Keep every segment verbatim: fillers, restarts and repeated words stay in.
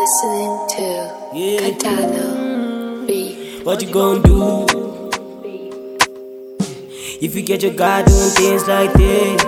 listening to Yeah. Cardano Beat. What you gonna do if you get your guy doing things like this?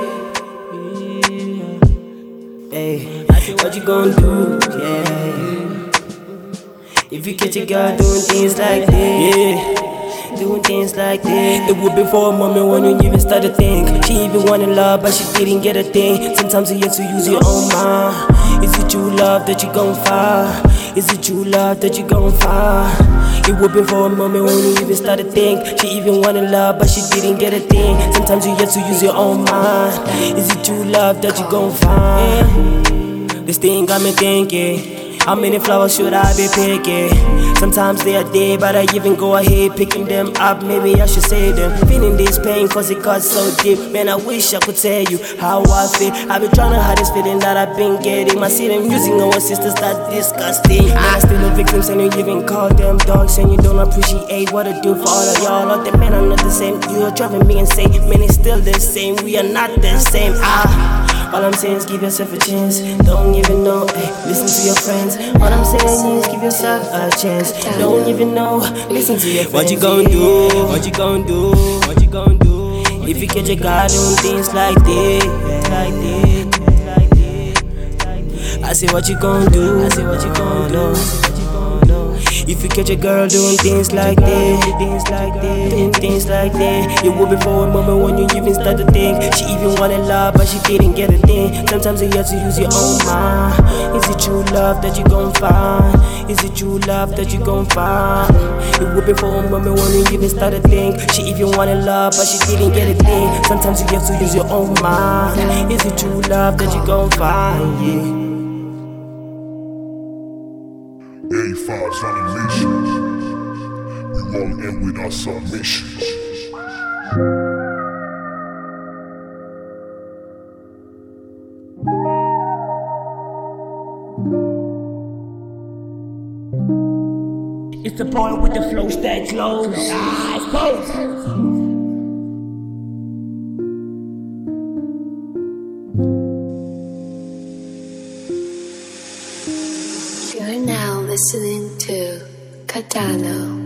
Hey, what you gonna do? Yeah. If you get your girl doing things like this, yeah, doing things like this. It would be for a moment when you even start to think. She even wanted love, but she didn't get a thing. Sometimes you have to use your own mind. Is it true love that you gon' find? Is it true love that you gon' find? It would be for a moment when you even start to think. She even wanted love, but she didn't get a thing. Sometimes you have to use your own mind. Is it true love that you gon' find? This thing got me thinking, how many flowers should I be picking? Sometimes they are dead, but I even go ahead picking them up. Maybe I should save them. Feeling this pain cause it cuts so deep. Man, I wish I could tell you how I feel. I've been trying to hide this feeling that I've been getting. My city using our sisters, that's disgusting. Man, I still a victim, and you even call them dogs. And you don't appreciate what I do for all of y'all. All the men are not the same. You're driving me insane. Man, it's still the same. We are not the same. Ah. All I'm saying is give yourself a chance. Don't even know, ay, listen to your friends. All I'm saying is give yourself a chance. Don't even know, listen to your friends. What you gonna do? What you gonna do? What you gonna do? If you get your guy doing things like this, like this, like this. I say what you gonna do? I say what you gonna do? If you catch a girl doing things like this, things like this, doing things like this, it will be for a moment when you even start to think. She even wanted love, but she didn't get a thing. Sometimes you have to use your own mind. Is it true love that you gon' find? Is it true love that you gon' find? It will be for a moment when you even start to think. She even wanted love, but she didn't get a thing. Sometimes you have to use your own mind. Is it true love that you gon' find? Yeah. A five's on a mission. We won't end with our submissions. It's the boy with the flow that glows. Ah, it's close. You're now listening to Cardano